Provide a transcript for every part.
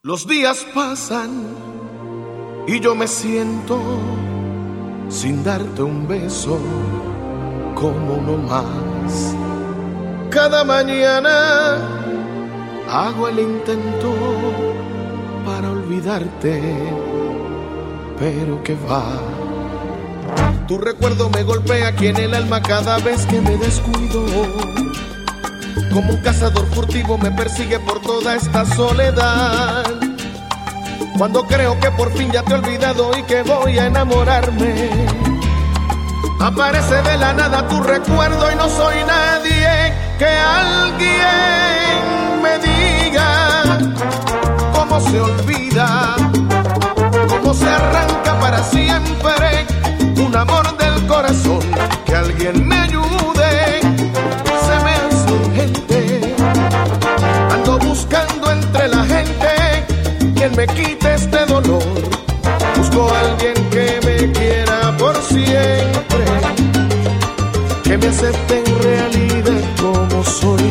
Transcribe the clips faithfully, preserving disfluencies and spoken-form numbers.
Los días pasan y yo me siento sin darte un beso como uno más. Cada mañana hago el intento para olvidarte, pero que va. Tu recuerdo me golpea aquí en el alma cada vez que me descuido. Como un cazador furtivo me persigue por toda esta soledad. Cuando creo que por fin ya te he olvidado y que voy a enamorarme, aparece de la nada tu recuerdo y no soy nadie. Que alguien me diga cómo se olvida, cómo se arranca para siempre un amor del corazón. Que alguien me ayude, se me hace urgente. Ando buscando entre la gente quien me quite este dolor. Busco a alguien que me quiera por siempre, que me acepte en realidad como soy.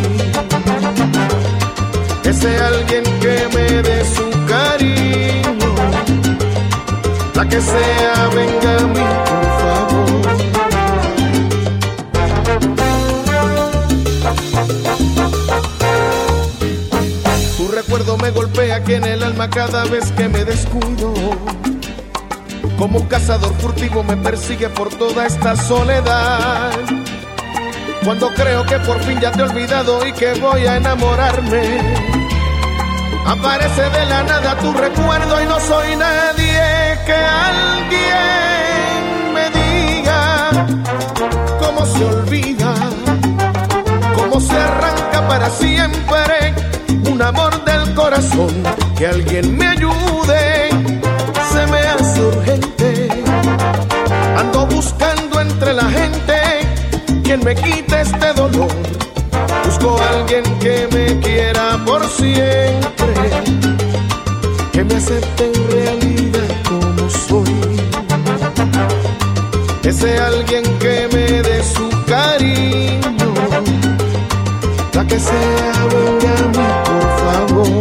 Ese alguien que me dé su cariño, la que sea, venga a mí, por favor. Tu recuerdo me golpea aquí en el alma cada vez que me descuido. Como un cazador furtivo me persigue por toda esta soledad. Cuando creo que por fin ya te he olvidado y que voy a enamorarme, aparece de la nada tu recuerdo y no soy nadie. Que alguien me diga cómo se olvida, cómo se arranca para siempre un amor del corazón. Que alguien me ayude, se me hace urgente. Ando buscando entre la gente quien me quite este dolor. Busco a alguien que me quiera por siempre, que me acepte en realidad como soy. Ese alguien que me dé su cariño, la que sea, venga a mí, por favor.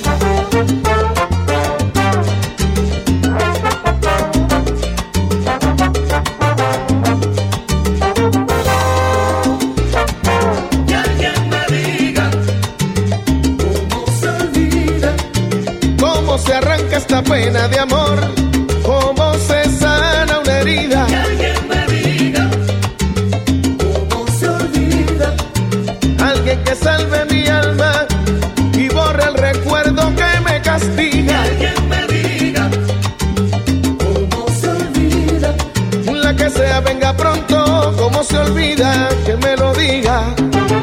Se arranca esta pena de amor, cómo se sana una herida. Que alguien me diga cómo se olvida. Alguien que salve mi alma y borre el recuerdo que me castiga. Que alguien me diga cómo se olvida. La que sea, venga pronto, cómo se olvida, que me lo diga.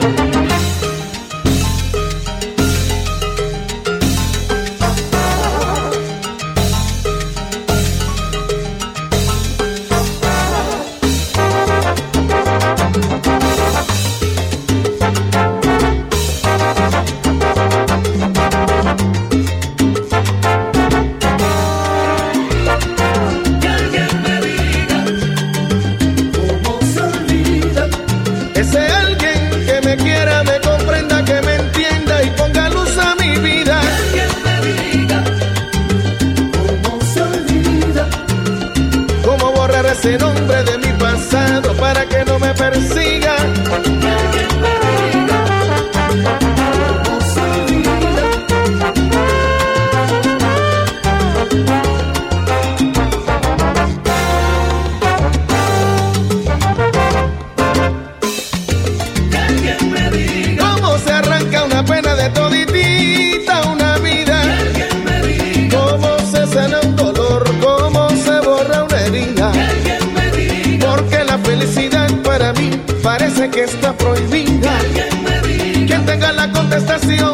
Ese alguien que me quiera, me comprenda, que me entienda y ponga luz a mi vida. Que alguien me diga cómo se olvida. Cómo borrar ese nombre de mi pasado para que no me persiga. Que alguien me diga cómo se olvida. Cómo se arranca una pena de toditita una vida. Que alguien me diga Cómo se sana un dolor, cómo se borra una herida. que alguien me diga Porque la felicidad para mí parece que está prohibida. que alguien me diga Quien tenga la contestación